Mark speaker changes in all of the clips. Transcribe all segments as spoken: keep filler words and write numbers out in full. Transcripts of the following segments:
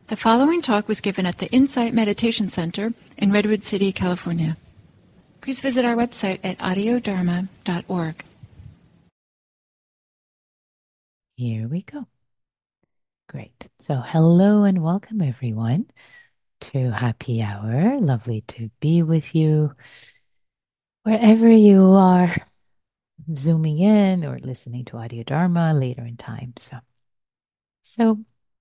Speaker 1: The following talk was given at the Insight Meditation Center in Redwood City, California. Please visit our website at audio dharma dot org.
Speaker 2: Here we go. Great. So hello and welcome everyone to Happy Hour. Lovely to be with you wherever you are zooming in or listening to Audio Dharma later in time. So, so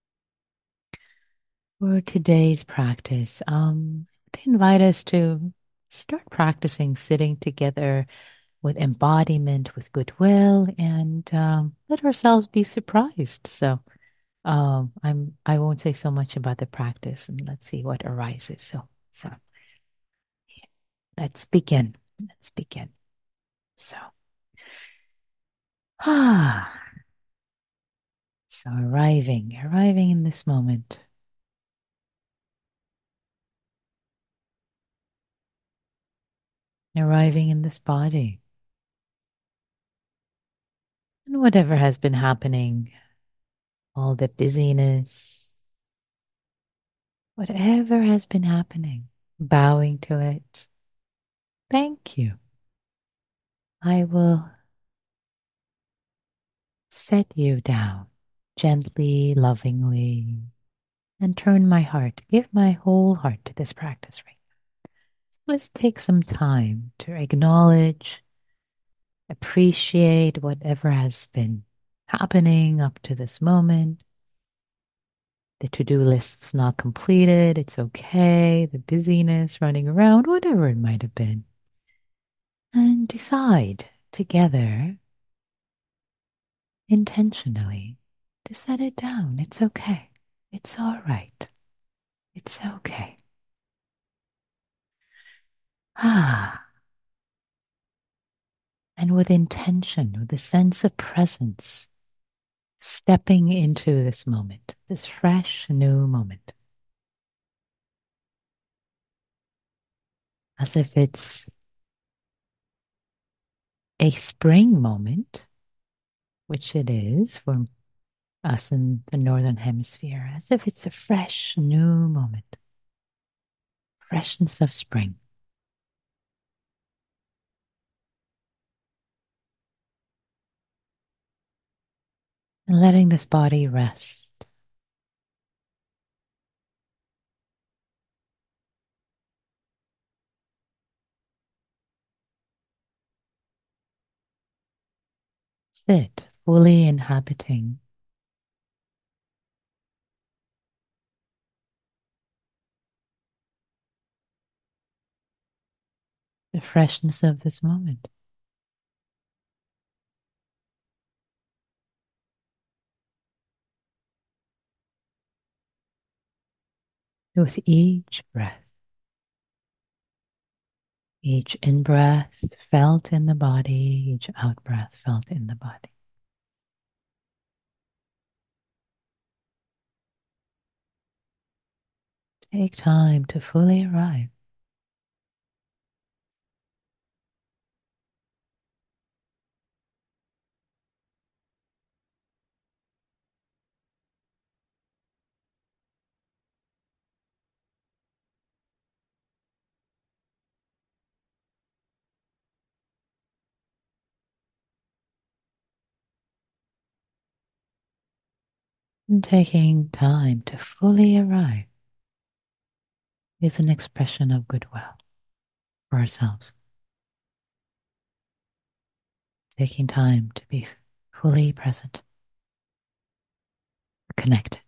Speaker 2: for today's practice, um, to invite us to start practicing sitting together with embodiment, with goodwill, and um, let ourselves be surprised. So Um, I'm I won't say so much about the practice and let's see what arises. So so let's begin. Let's begin. So ah so arriving, arriving in this moment, arriving in this body. And whatever has been happening, all the busyness, whatever has been happening, bowing to it. Thank you. I will set you down gently, lovingly, and turn my heart, give my whole heart to this practice right now. So let's take some time to acknowledge, appreciate whatever has been happening up to this moment. The to-do list's not completed, it's okay. The busyness, running around, whatever it might have been. And decide together, intentionally, to set it down. It's okay. It's all right. It's okay. Ah. And with intention, with a sense of presence, stepping into this moment, this fresh new moment, as if it's a spring moment, which it is for us in the Northern Hemisphere, as if it's a fresh new moment, freshness of spring. And letting this body rest. Sit, fully inhabiting the freshness of this moment. With each breath, each in-breath felt in the body, each out-breath felt in the body. Take time to fully arrive. And taking time to fully arrive is an expression of goodwill for ourselves. Taking time to be fully present, connected.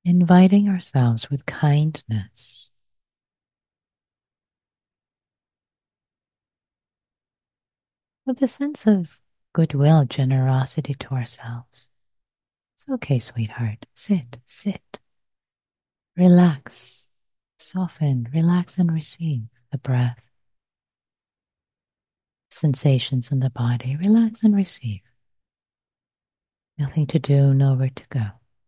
Speaker 2: inviting ourselves with kindness, with a sense of goodwill, generosity to ourselves. It's okay, sweetheart. Sit, sit, relax, soften, relax, and receive the breath, sensations in the body. Relax and receive. Nothing to do, nowhere to go.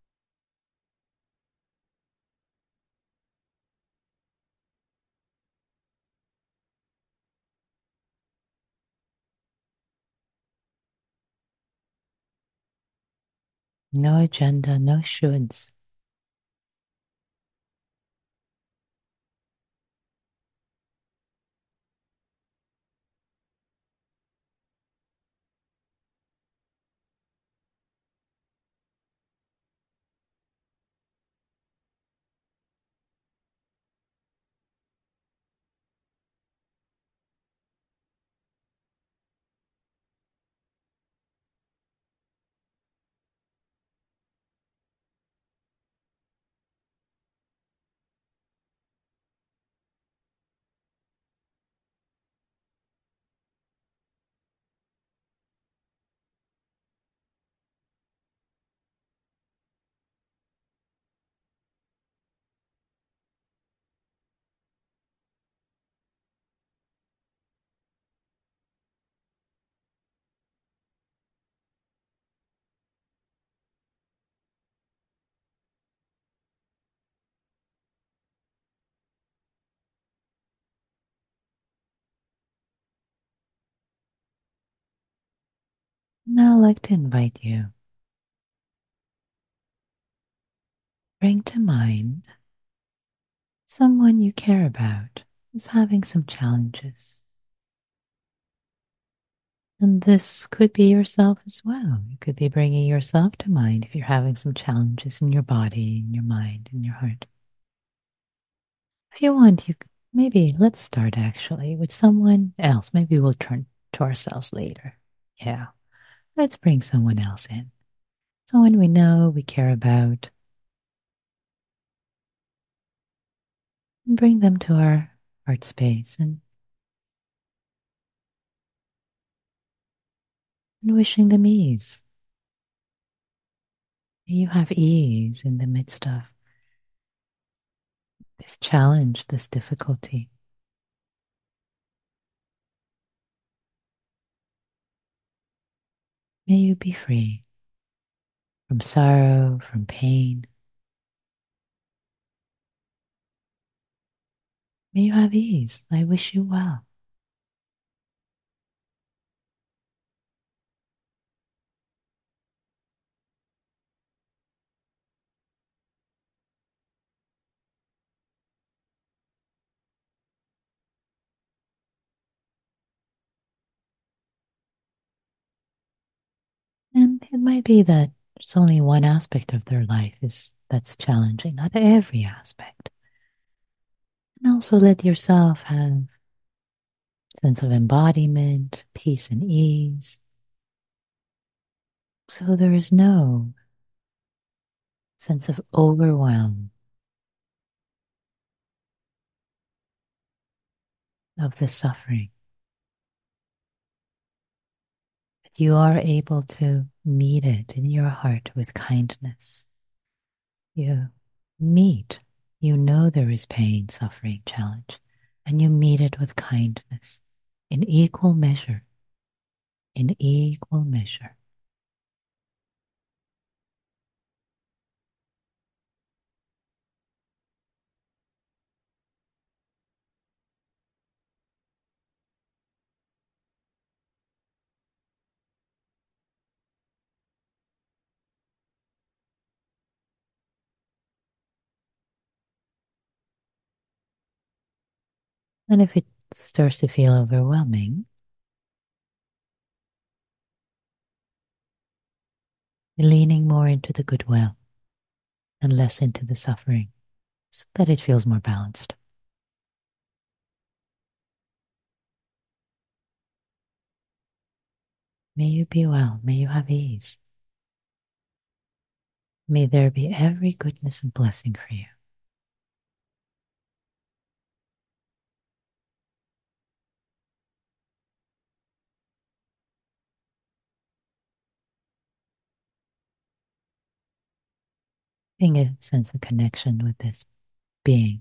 Speaker 2: No agenda, no shoulds. Now I'd like to invite you. Bring to mind someone you care about who's having some challenges. And this could be yourself as well. You could be bringing yourself to mind if you're having some challenges in your body, in your mind, in your heart. If you want, you could, maybe let's start actually with someone else. Maybe we'll turn to ourselves later. Yeah, let's bring someone else in. Someone we know, we care about, and bring them to our heart space and, and wishing them ease. May you have ease in the midst of this challenge, this difficulty. May you be free from sorrow, from pain. May you have ease. I wish you well. And it might be that there's only one aspect of their life is that's challenging, not every aspect. And also let yourself have a sense of embodiment, peace and ease. So there is no sense of overwhelm of the suffering. But you are able to meet it in your heart with kindness. You meet, you know there is pain, suffering, challenge, and you meet it with kindness in equal measure, in equal measure. And if it starts to feel overwhelming, leaning more into the goodwill and less into the suffering so that it feels more balanced. May you be well. May you have ease. May there be every goodness and blessing for you. Being a sense of connection with this being.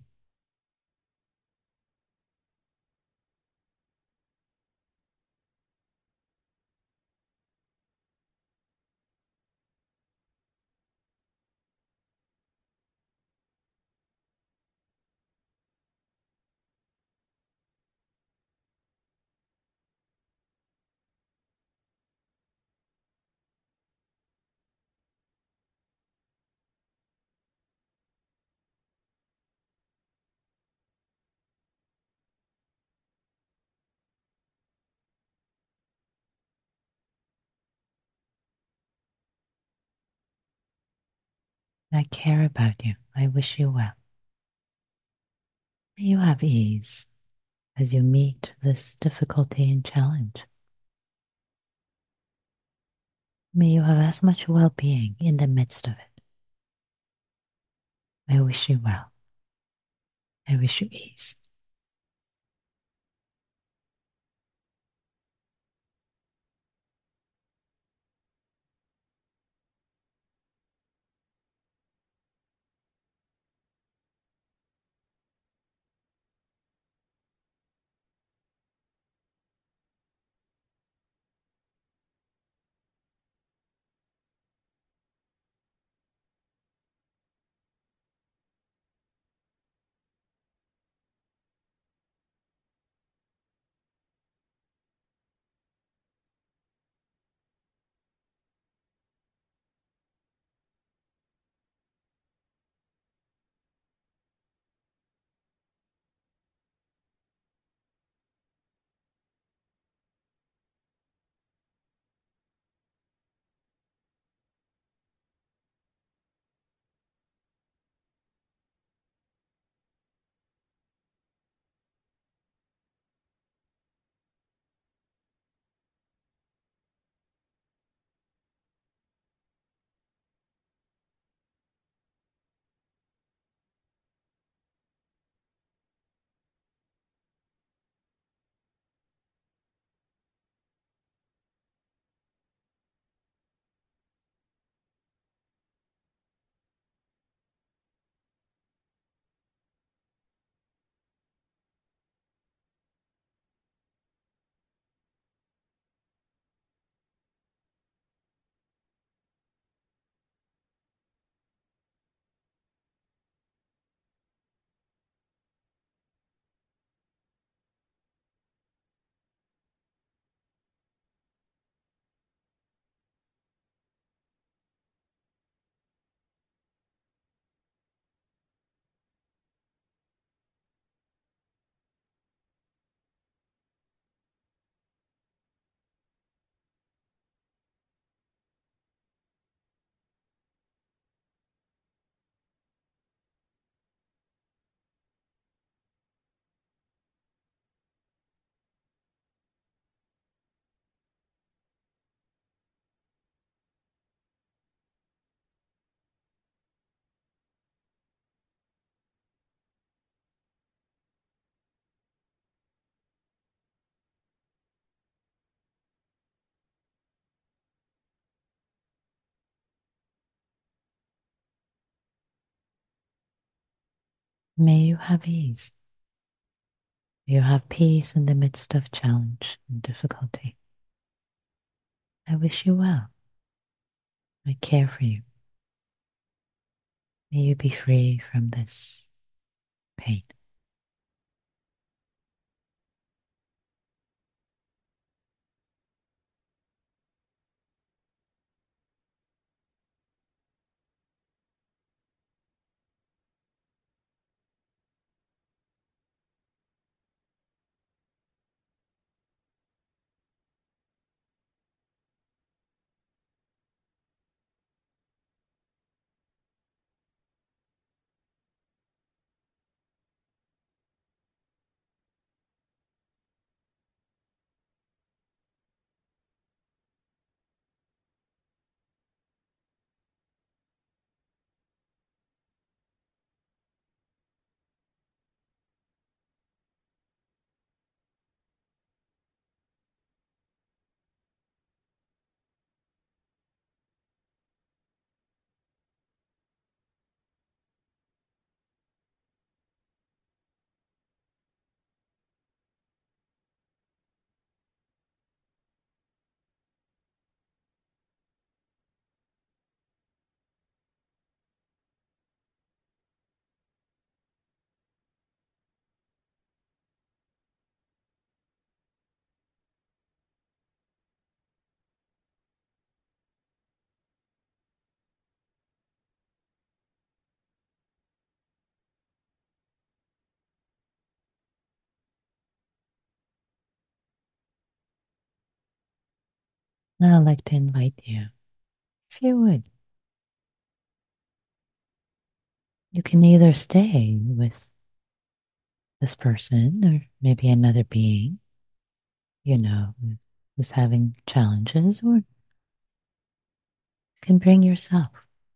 Speaker 2: I care about you. I wish you well. May you have ease as you meet this difficulty and challenge. May you have as much well being in the midst of it. I wish you well. I wish you ease. May you have ease. May you have peace in the midst of challenge and difficulty. I wish you well. I care for you. May you be free from this pain. I'd like to invite you, if you would, you can either stay with this person or maybe another being, you know, who's having challenges, or you can bring yourself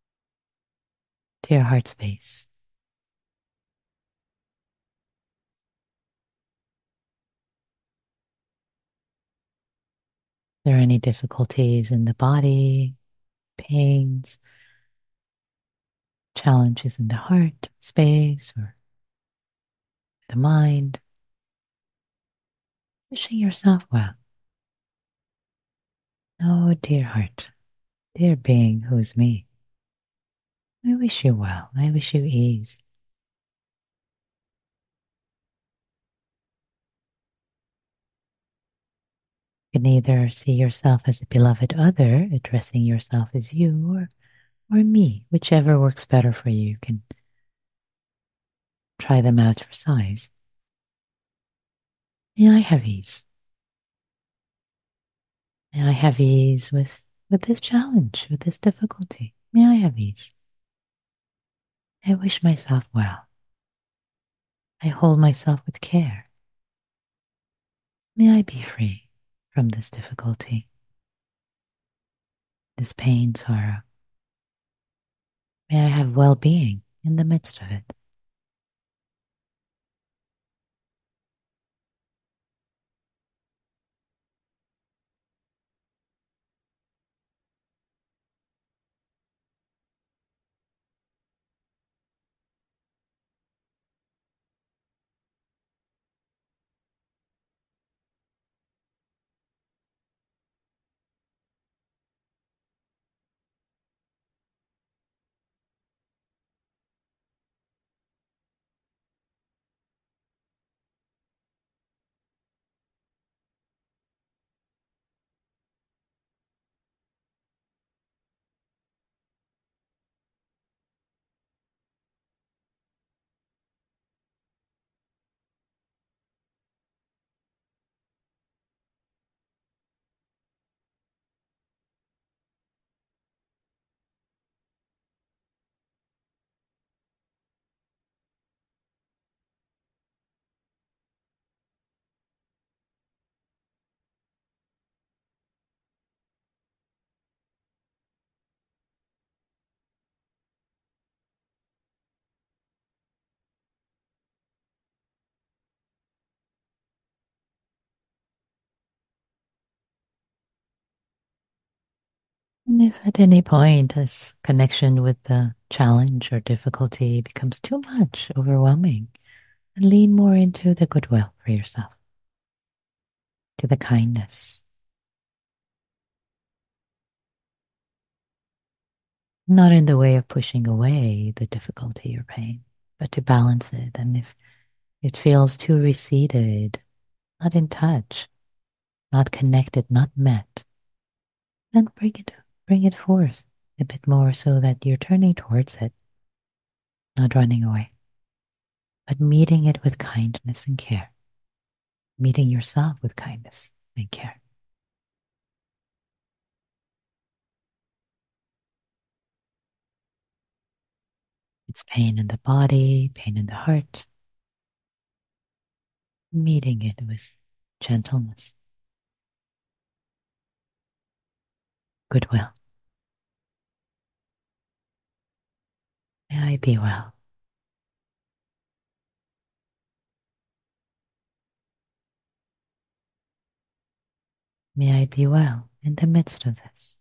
Speaker 2: to your heart space. If there are any difficulties in the body, pains, challenges in the heart space or the mind, wishing yourself well. Oh, dear heart, dear being who is me, I wish you well. I wish you ease. You can either see yourself as a beloved other, addressing yourself as you, or, or me, whichever works better for you. You can try them out for size. May I have ease. May I have ease with, with this challenge, with this difficulty. May I have ease. I wish myself well. I hold myself with care. May I be free from this difficulty, this pain, sorrow. May I have well-being in the midst of it. And if at any point this connection with the challenge or difficulty becomes too much, overwhelming, then lean more into the goodwill for yourself, to the kindness, not in the way of pushing away the difficulty or pain, but to balance it. And if it feels too receded, not in touch, not connected, not met, then bring it, bring it forth a bit more so that you're turning towards it, not running away, but meeting it with kindness and care, meeting yourself with kindness and care. It's pain in the body, pain in the heart, meeting it with gentleness, goodwill. May I be well. May I be well in the midst of this.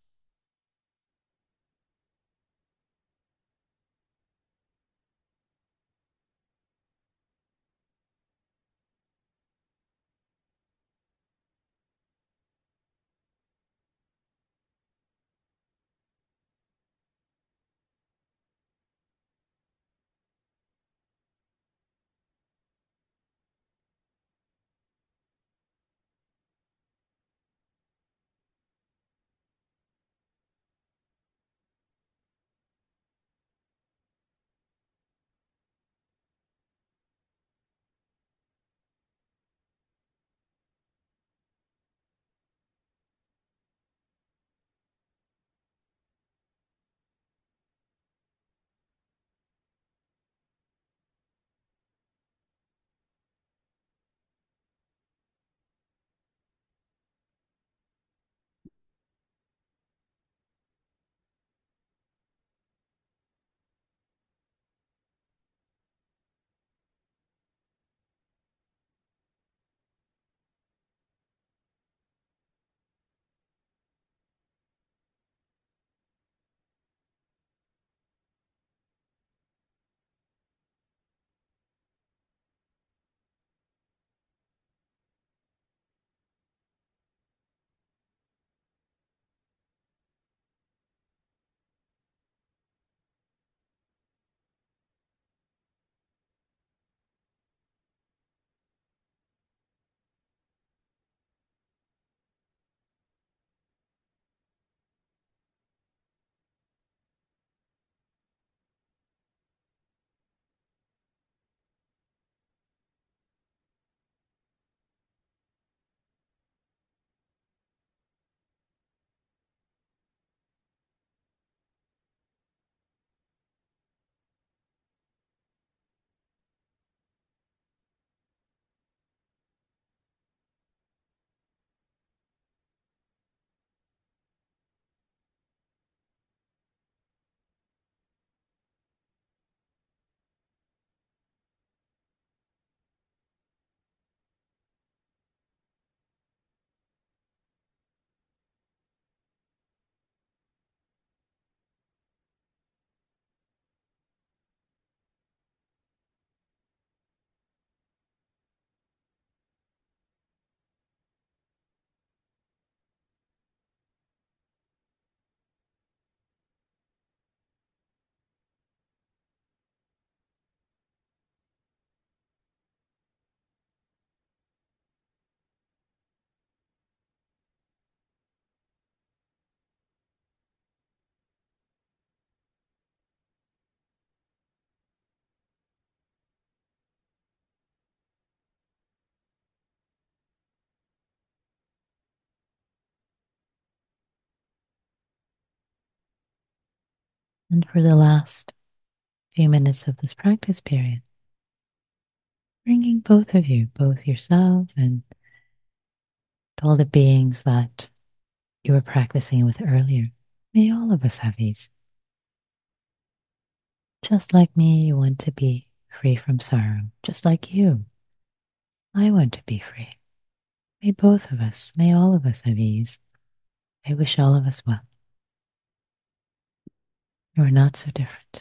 Speaker 2: And for the last few minutes of this practice period, bringing both of you, both yourself and all the beings that you were practicing with earlier, may all of us have ease. Just like me, you want to be free from sorrow. Just like you, I want to be free. May both of us, may all of us have ease. I wish all of us well. You are not so different.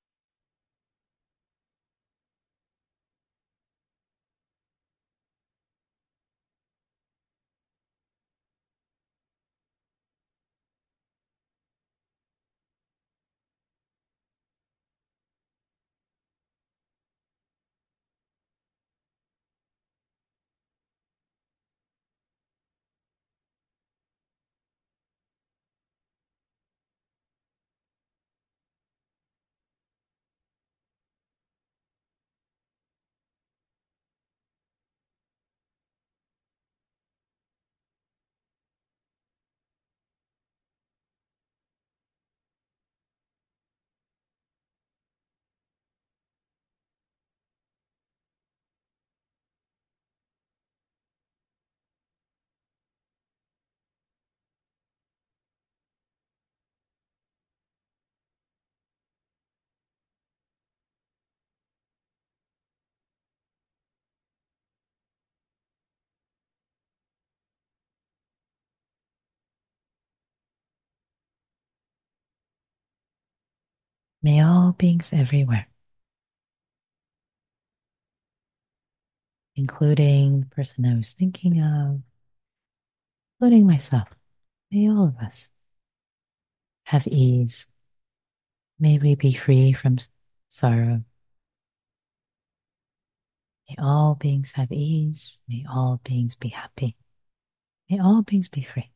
Speaker 2: May all beings everywhere, including the person I was thinking of, including myself, may all of us have ease. May we be free from sorrow. May all beings have ease. May all beings be happy. May all beings be free.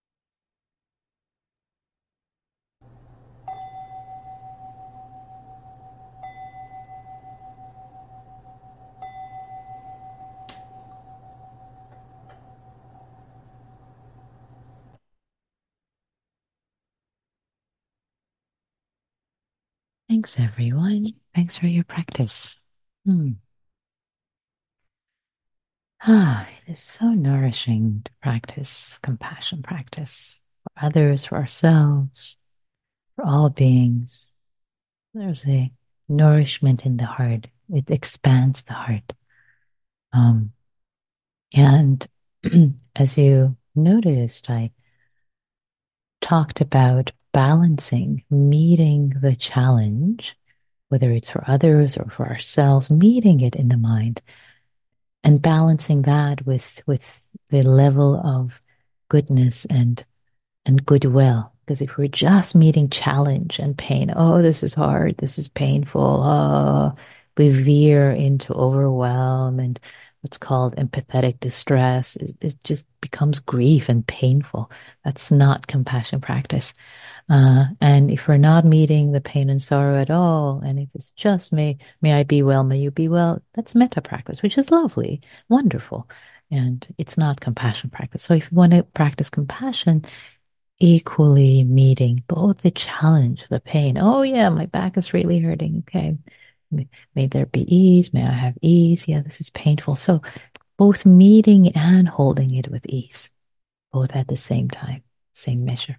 Speaker 2: Thanks, everyone. Thanks for your practice. Hmm. Ah, it is so nourishing to practice compassion practice for others, for ourselves, for all beings. There's a nourishment in the heart. It expands the heart. Um, and as you noticed, I talked about balancing, meeting the challenge, whether it's for others or for ourselves, meeting it in the mind and balancing that with with the level of goodness and and goodwill. Because if we're just meeting challenge and pain, oh, this is hard, this is painful, oh, we veer into overwhelm and what's called empathetic distress. It, it just becomes grief and painful. That's not compassion practice. Uh, and if we're not meeting the pain and sorrow at all, and if it's just may may I be well, may you be well, that's metta practice, which is lovely, wonderful. And it's not compassion practice. So if you want to practice compassion, equally meeting both the challenge, the pain. Oh yeah, my back is really hurting. Okay. May, may there be ease. May I have ease? Yeah, this is painful. So both meeting and holding it with ease, both at the same time, same measure.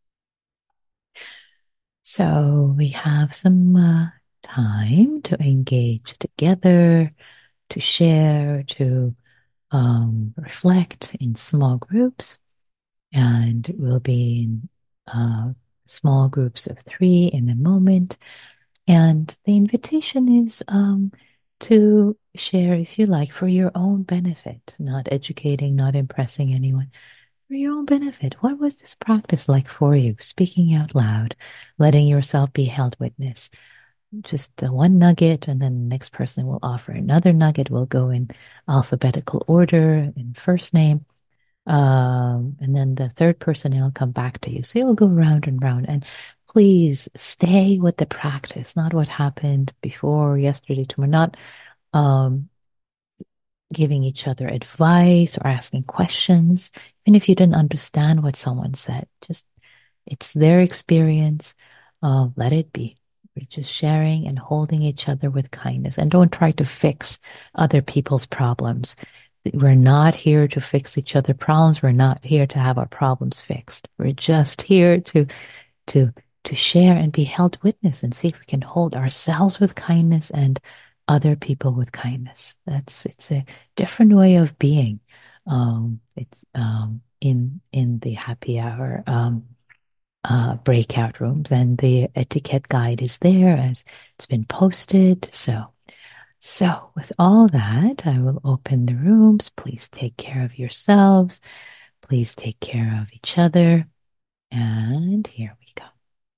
Speaker 2: So we have some uh, time to engage together, to share, to um, reflect in small groups. And we'll be in uh, small groups of three in a moment. And the invitation is um, to share, if you like, for your own benefit, not educating, not impressing anyone, for your own benefit. What was this practice like for you? Speaking out loud, letting yourself be held witness. Just uh, one nugget, and then the next person will offer another nugget. We'll go in alphabetical order in first name. Um, and then the third person, it'll come back to you. So you'll go round and round. And please stay with the practice, not what happened before, yesterday, tomorrow, not um, giving each other advice or asking questions, even if you didn't understand what someone said. Just it's their experience. uh, let it be. We're just sharing and holding each other with kindness. And don't try to fix other people's problems. We're not here to fix each other's problems. We're not here to have our problems fixed. We're just here to to to share and be held witness and see if we can hold ourselves with kindness and other people with kindness. That's it's a different way of being. Um, it's um, in in the happy hour um, uh, breakout rooms, and the etiquette guide is there as it's been posted. So, so with all that, I will open the rooms. Please take care of yourselves. Please take care of each other. And here we go.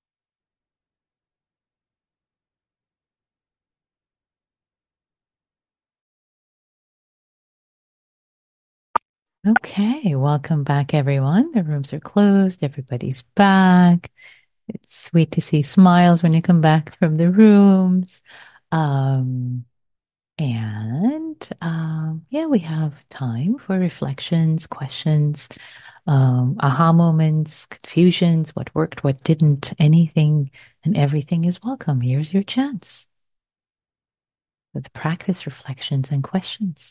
Speaker 2: Okay, welcome back, everyone. The rooms are closed. Everybody's back. It's sweet to see smiles when you come back from the rooms. Um, and um, yeah, we have time for reflections, questions, um, aha moments, confusions, what worked, what didn't. Anything and everything is welcome. Here's your chance with practice, reflections, and questions.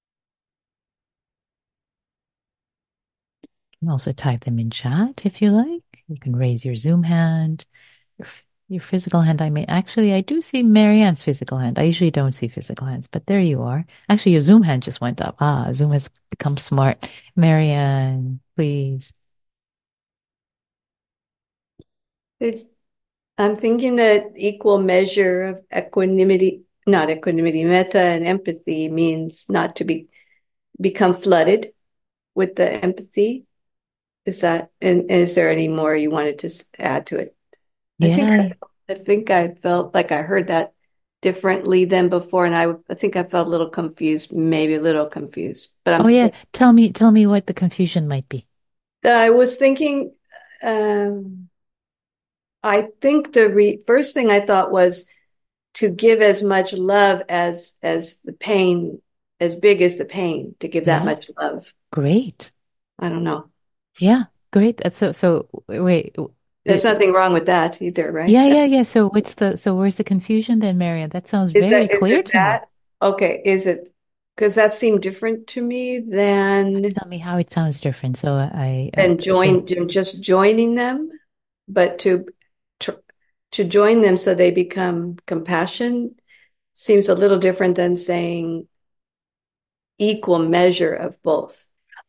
Speaker 2: You can also type them in chat if you like. You can raise your Zoom hand, your, your physical hand. I mean, actually, I do see Marianne's physical hand. I usually don't see physical hands, but there you are. Actually, your Zoom hand just went up. Ah, Zoom has become smart. Marianne, please.
Speaker 3: It, I'm thinking that equal measure of equanimity, not equanimity, metta and empathy means not to be become flooded with the empathy. Is that, and is there any more you wanted to add to it? I think
Speaker 2: Yeah.
Speaker 3: I, I think I felt like I heard that differently than before, and I, I think I felt a little confused, maybe a little confused, but I'm
Speaker 2: Oh, yeah.
Speaker 3: still.
Speaker 2: Tell me, tell me what the confusion might be.
Speaker 3: I was thinking, um, I think the re first thing I thought was to give as much love as as the pain, as big as the pain, to give that
Speaker 2: Yeah.
Speaker 3: much love.
Speaker 2: Great.
Speaker 3: I don't know.
Speaker 2: Yeah. Great. That's so, so wait.
Speaker 3: There's nothing wrong with that either, right?
Speaker 2: Yeah, yeah, yeah. So what's the so where's the confusion then, Marianne? That sounds
Speaker 3: Is
Speaker 2: very
Speaker 3: that is
Speaker 2: clear
Speaker 3: it
Speaker 2: to me.
Speaker 3: that? Okay, is it because that seemed different to me than
Speaker 2: Tell me how it sounds different. So I, uh,
Speaker 3: than
Speaker 2: again,
Speaker 3: join just joining them, but to tr- to join them so they become compassion seems a little different than saying equal measure of both.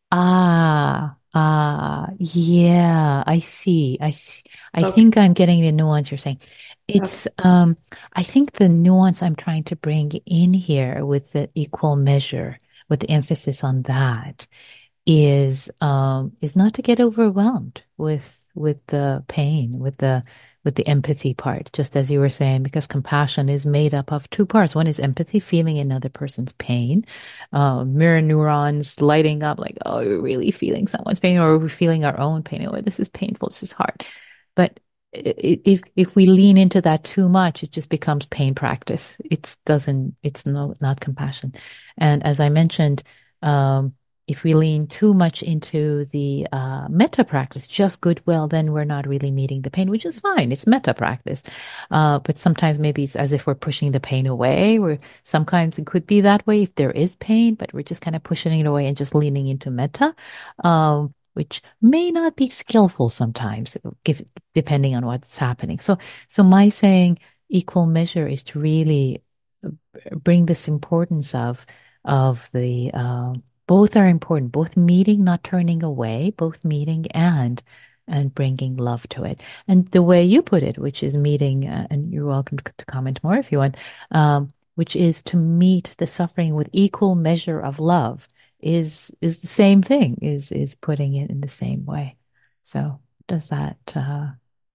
Speaker 2: ah, ah, yeah, I see. I see. I
Speaker 3: Okay.
Speaker 2: think I'm getting the nuance you're saying.
Speaker 3: Okay.
Speaker 2: It's, um, I think the nuance I'm trying to bring in here with the equal measure, with the emphasis on that, is um is not to get overwhelmed with with the pain, with the with the empathy part, just as you were saying, because compassion is made up of two parts. One is empathy, feeling another person's pain, uh, mirror neurons lighting up like, oh, we're really feeling someone's pain, or we're feeling our own pain. Oh, this is painful, this is hard. But i- if if we lean into that too much, it just becomes pain practice. It doesn't, it's no not compassion. And as I mentioned, um, if we lean too much into the uh, metta practice, just goodwill, then we're not really meeting the pain, which is fine. It's metta practice. Uh, but sometimes maybe it's as if we're pushing the pain away. Where sometimes it could be that way if there is pain, but we're just kind of pushing it away and just leaning into metta, um, which may not be skillful sometimes, give, depending on what's happening. So, so my saying equal measure is to really uh, bring this importance of of the uh, both are important, both meeting, not turning away, both meeting and and bringing love to it. And the way you put it, which is meeting, uh, and you're welcome to, to comment more if you want, um, which is to meet the suffering with equal measure of love, is is the same thing, is is putting it in the same way. So does that uh,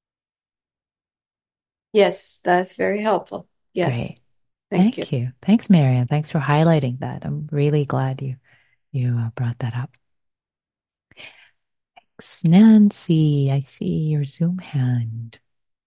Speaker 3: Yes, that's very helpful. Yes.
Speaker 2: great.
Speaker 3: Thank you.
Speaker 2: Thank you. Thanks, Marianne. Thanks for highlighting that. I'm really glad you you uh, brought that up. Nancy, I see your Zoom hand.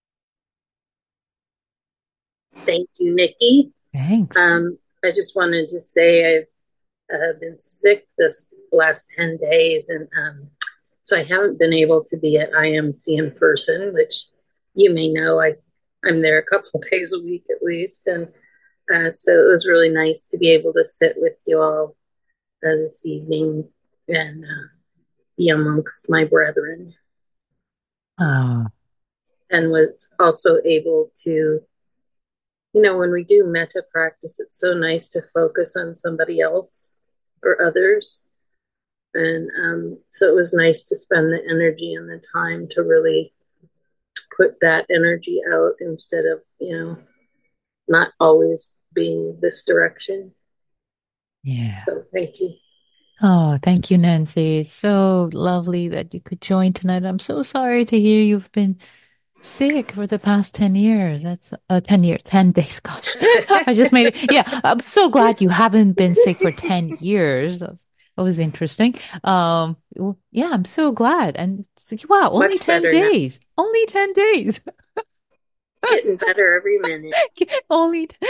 Speaker 4: Thank you, Nikki.
Speaker 2: Thanks.
Speaker 4: Um, I just wanted to say I've uh, been sick this last ten days, and um, so I haven't been able to be at I M C in person, which you may know, I I'm there a couple of days a week at least, and uh, so it was really nice to be able to sit with you all uh, this evening and uh, be amongst my brethren,
Speaker 2: Oh,
Speaker 4: and was also able to, you know, when we do metta practice, it's so nice to focus on somebody else or others. And um, so it was nice to spend the energy and the time to really put that energy out instead of, you know, not always being this direction.
Speaker 2: yeah.
Speaker 4: So thank you.
Speaker 2: Oh, thank you, Nancy. It's so lovely that you could join tonight. I'm so sorry to hear you've been sick for the past ten years. That's uh, ten years, ten days. Gosh, I just made it. Yeah, I'm so glad you haven't been sick for ten years. That's, that was interesting. Um, w- yeah, I'm so glad. And it's like, wow, only
Speaker 4: Much
Speaker 2: ten
Speaker 4: better now.
Speaker 2: days. Only ten days.
Speaker 4: Getting better every minute.
Speaker 2: Only. T-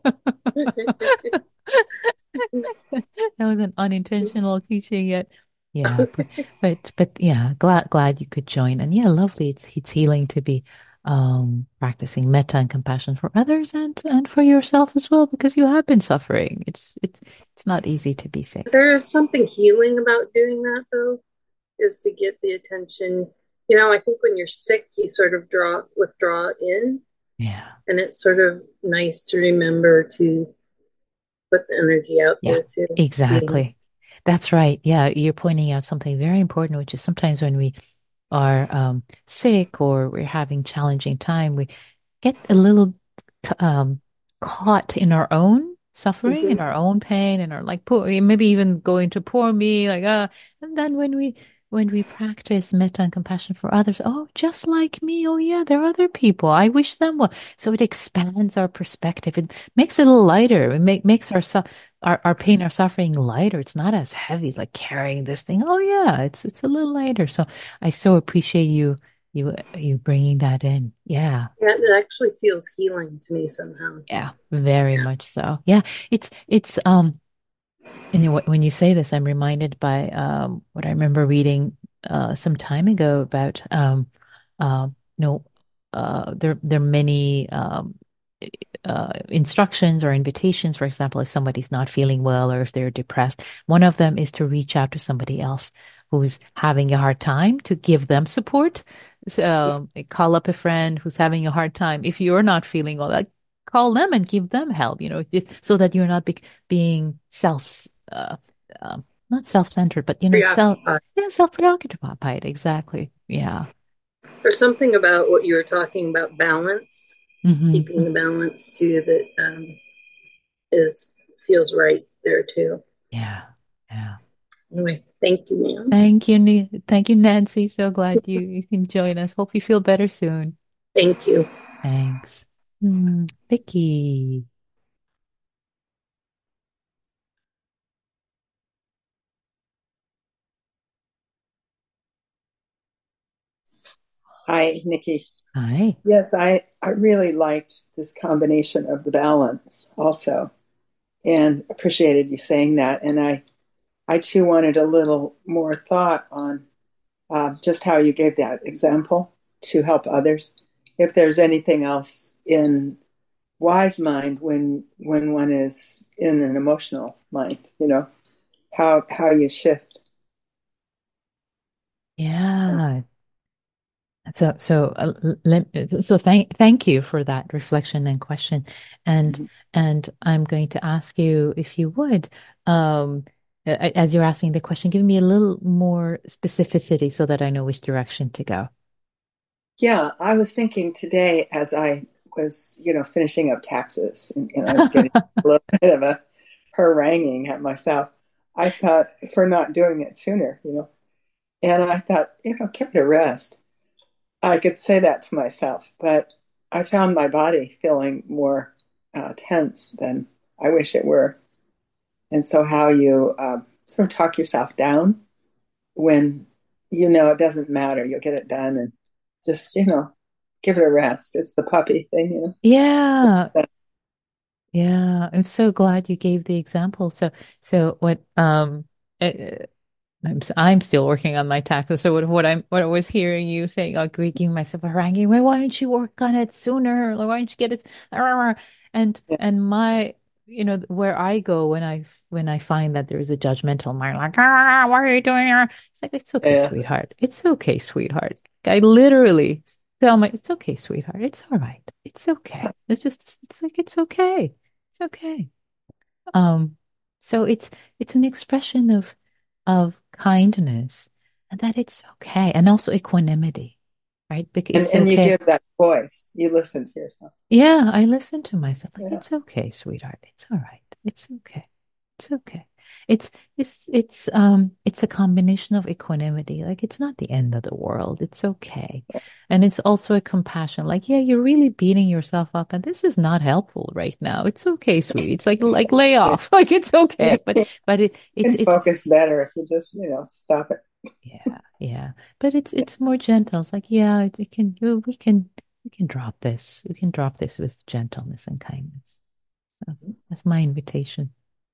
Speaker 2: that was an unintentional teaching yet. Yeah, but but but yeah, glad glad you could join. And yeah, lovely. It's it's healing to be um practicing metta and compassion for others and and for yourself as well, because you have been suffering. It's it's it's not easy to be sick.
Speaker 4: There is something healing about doing that, though, is to get the attention. You know, I think when you're sick, you sort of draw withdraw in,
Speaker 2: Yeah.
Speaker 4: and it's sort of nice to remember to put the energy out
Speaker 2: Yeah,
Speaker 4: there too. See,
Speaker 2: exactly. That's right. Yeah, you're pointing out something very important, which is sometimes when we are um, sick or we're having challenging time, we get a little t um, caught in our own suffering, in
Speaker 4: mm-hmm.
Speaker 2: our own pain, and our like poor, maybe even going to poor me, like uh, and then when we when we practice metta and compassion for others, oh, just like me, oh yeah, there are other people. I wish them well. So it expands our perspective. It makes it a little lighter. It make, makes our su our our pain, our suffering lighter. It's not as heavy. It's like carrying this thing. Oh yeah, it's it's a little lighter. So I so appreciate you you you bringing that in. Yeah.
Speaker 4: Yeah, it actually feels healing to me somehow.
Speaker 2: Yeah, very
Speaker 4: Yeah.
Speaker 2: much so. Yeah, it's it's um and you know, when you say this, I'm reminded by um what I remember reading uh some time ago about um uh, you know uh there there are many um uh, instructions or invitations. For example, if somebody's not feeling well or if they're depressed, one of them is to reach out to somebody else who's having a hard time to give them support. So call up a friend who's having a hard time. If you're not feeling well, like call them and give them help, you know, just so that you're not be being self, uh, um, not self-centered, but you know, self,
Speaker 4: Preoccupied.
Speaker 2: yeah, self-preoccupied. Exactly. Yeah.
Speaker 4: There's something about what you were talking about balance,
Speaker 2: Hmm.
Speaker 4: keeping the balance too, that um, is feels right there too.
Speaker 2: Yeah. Yeah.
Speaker 4: Anyway, thank you, ma'am.
Speaker 2: Thank you, Ni- thank you, Nancy. So glad you you can join us. Hope you feel better soon.
Speaker 4: Thank you.
Speaker 2: Thanks. Hmm. Vicky.
Speaker 5: Hi, Nikki.
Speaker 2: Hi.
Speaker 5: Yes, I, I really liked this combination of the balance also and appreciated you saying that. And I, I too wanted a little more thought on uh, just how you gave that example to help others. If there's anything else in wise mind when when one is in an emotional mind, you know, how how you shift.
Speaker 2: Yeah. So so uh, let, so thank thank you for that reflection and question, and
Speaker 5: Mhm.
Speaker 2: and I'm going to ask you if you would, um, a- as you're asking the question, give me a little more specificity so that I know which direction to go.
Speaker 5: Yeah, I was thinking today as I was, you know, finishing up taxes and, and I was getting a little bit of a haranguing at myself. I thought for not doing it sooner, you know, and I thought, you know, give it a rest. I could say that to myself, but I found my body feeling more uh, tense than I wish it were. And so, how you uh, sort of talk yourself down when you know it doesn't matter, you'll get it done, and just, you know, give it a rest. It's the puppy thing, you
Speaker 2: Yeah,
Speaker 5: know.
Speaker 2: yeah. I'm so glad you gave the example. So so what um I'm s- I'm still working on my taxes. So what what I'm what I was hearing you saying, oh, giving myself a haranguing, why why don't you work on it sooner? Like, why don't you get it? And
Speaker 5: Yeah.
Speaker 2: and my you know where I go when I when I find that there is a judgmental mind, like, ah, why are you doing that? It's like, it's okay,
Speaker 5: Yeah.
Speaker 2: sweetheart. It's okay, sweetheart. I literally tell my, it's okay, sweetheart. It's all right. It's okay. It's just it's like, it's okay. It's okay. Um, so it's it's an expression of of kindness, and that it's okay, and also equanimity, right? Because
Speaker 5: And
Speaker 2: it's
Speaker 5: and you
Speaker 2: okay.
Speaker 5: give that voice. You listen to yourself.
Speaker 2: Yeah, I listen to myself like,
Speaker 5: Yeah.
Speaker 2: it's okay, sweetheart. It's all right. It's okay. It's okay. It's it's it's um it's a combination of equanimity. Like, it's not the end of the world. It's okay. And it's also a compassion. Like, yeah, you're really beating yourself up, and this is not helpful right now. It's okay, sweetie. It's like like lay
Speaker 5: Exactly.
Speaker 2: off. Like, it's okay. But
Speaker 5: You
Speaker 2: but it it's
Speaker 5: can
Speaker 2: it's
Speaker 5: focus better if you just, you know, stop it.
Speaker 2: yeah, yeah. But it's it's more gentle. It's like, yeah, it, it can you we can we can drop this. We can drop this with gentleness and kindness. So that's my invitation.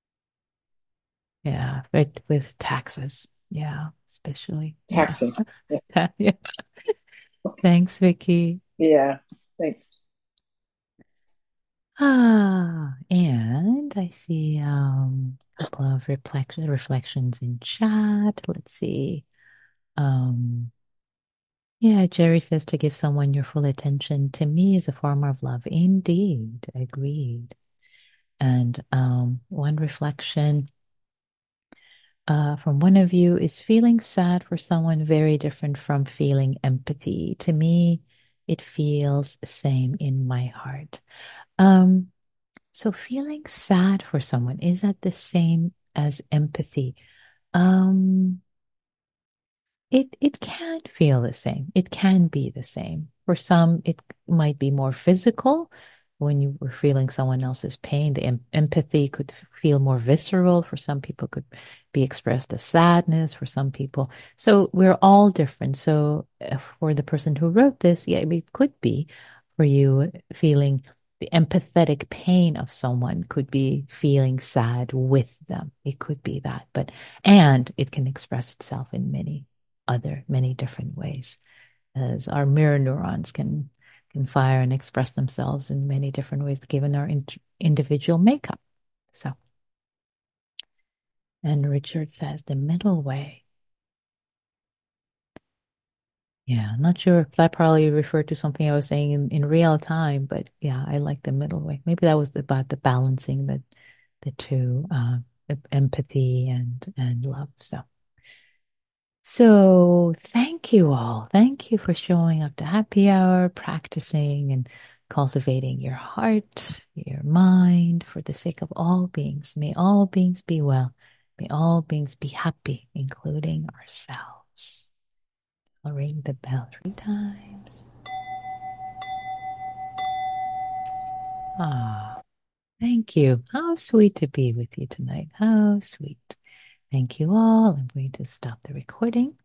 Speaker 2: Yeah, right, with taxes. Yeah, especially. Yeah.
Speaker 5: Taxing. Yeah.
Speaker 2: Yeah. Thanks, Vicky.
Speaker 5: Yeah. Thanks.
Speaker 2: Ah, and I see um a couple of reflection reflections in chat. Let's see. Um, yeah, Jerry says to give someone your full attention to me is a form of love. Indeed, agreed. And um, one reflection uh, from one of you is feeling sad for someone very different from feeling empathy. To me, it feels same in my heart. Um, so feeling sad for someone, is that the same as empathy? Um, It it can feel the same. It can be the same. For some, it might be more physical when you were feeling someone else's pain. The em empathy could feel more visceral. For some people, could be expressed as sadness. For some people, so we're all different. So uh, for the person who wrote this, yeah, it could be for you feeling the empathetic pain of someone could be feeling sad with them. It could be that, but and it can express itself in many other many different ways, as our mirror neurons can can fire and express themselves in many different ways given our in individual makeup. So, and Richard says the middle way. Yeah, I'm not sure if that probably referred to something I was saying in, in real time, but yeah, I like the middle way. Maybe that was about the balancing the the two, uh, the empathy and and love. So. So, thank you all. Thank you for showing up to happy hour, practicing and cultivating your heart, your mind for the sake of all beings. May all beings be well. May all beings be happy, including ourselves. I'll ring the bell three times. Ah, thank you. How sweet to be with you tonight. How sweet. Thank you all. I'm going to stop the recording.